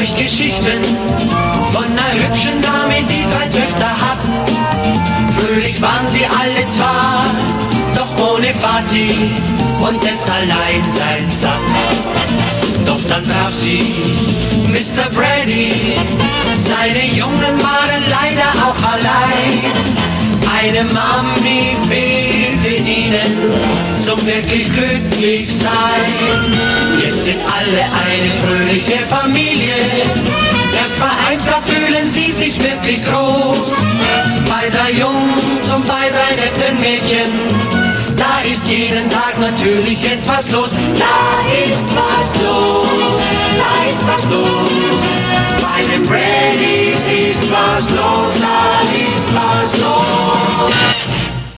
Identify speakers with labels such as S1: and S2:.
S1: euch Geschichten von einer hübschen Dame, die 3 Töchter hat. Fröhlich waren sie alle zwar, doch ohne Vati und das Alleinsein satt. Doch dann traf sie Mr. Brady, seine Jungen waren leider auch allein. Eine Mom, die fehlte ihnen zum wirklich glücklich sein. Jetzt sind alle eine fröhliche Familie, erst vereint, da fühlen sie sich wirklich groß. Bei 3 Jungs und bei 3 netten Mädchen, da ist jeden Tag natürlich etwas los. Da ist was los, da ist was los. Bei den Bradys ist was los, da ist was los.